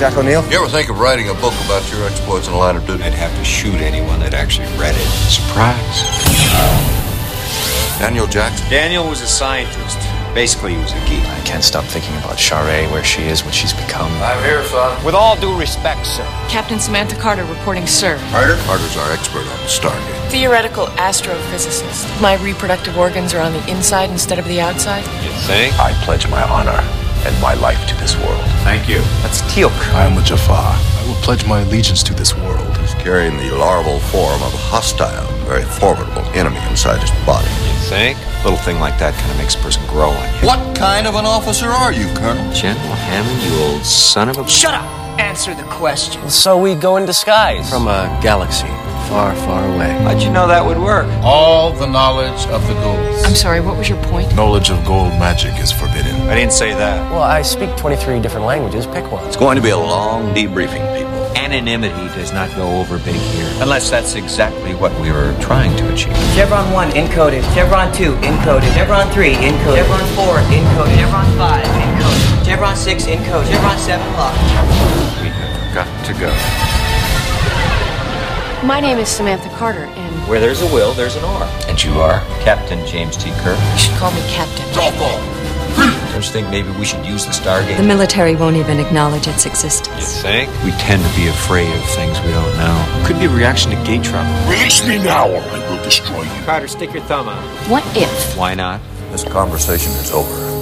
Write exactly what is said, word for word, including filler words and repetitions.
Jack O'Neill? You ever think of writing a book about your exploits in the line of duty? I'd have to shoot anyone that actually read it. Surprise. Daniel Jackson? Daniel was a scientist. Basically, he was a geek. I can't stop thinking about Sharae, where she is, what she's become. I'm here, son. With all due respect, sir. Captain Samantha Carter reporting, sir. Carter? Carter's our expert on the Stargate. Theoretical astrophysicist. My reproductive organs are on the inside instead of the outside. You think? I pledge my honor and my life to this world. Thank you. That's Teal'c. I am a Jafar. I will pledge my allegiance to this world. He's carrying the larval form of a hostile, very formidable enemy inside his body. You think? A little thing like that kind of makes a person grow on you. What kind of an officer are you, Colonel? General Hammond, you old son of a... Shut up! Answer the question. So we go in disguise. From a galaxy far, far away. How'd you know that would work? All the knowledge of the ghouls. I'm sorry, what was your point? Knowledge of gold magic is forbidden. I didn't say that. Well, I speak twenty-three different languages. Pick one. It's going to be a long debriefing, people. Anonymity does not go over big here. Unless that's exactly what we were trying to achieve. Chevron one encoded. Chevron two encoded. Chevron three encoded. Chevron four encoded. Chevron five encoded. Chevron six encoded. Chevron seven locked. We have got to go. My name is Samantha Carter, and Where there's a will, there's an or. And you are? Captain James T. Kirk. you should call me Captain. Don't you think maybe we should use the Stargate? The military won't even acknowledge its You existence. think? We tend to be afraid of things we don't know. Could be a reaction to gate travel. Release me now or I will destroy you. Carter, stick your thumb out. What if? Why not? This conversation is over.